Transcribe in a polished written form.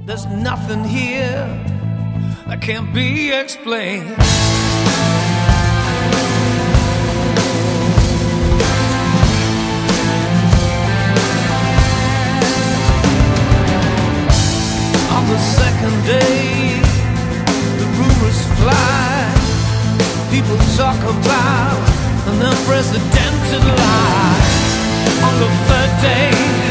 There's nothing here that can't be explained. On the second day, the rumors fly. People talk about an unprecedented lie. On the third day,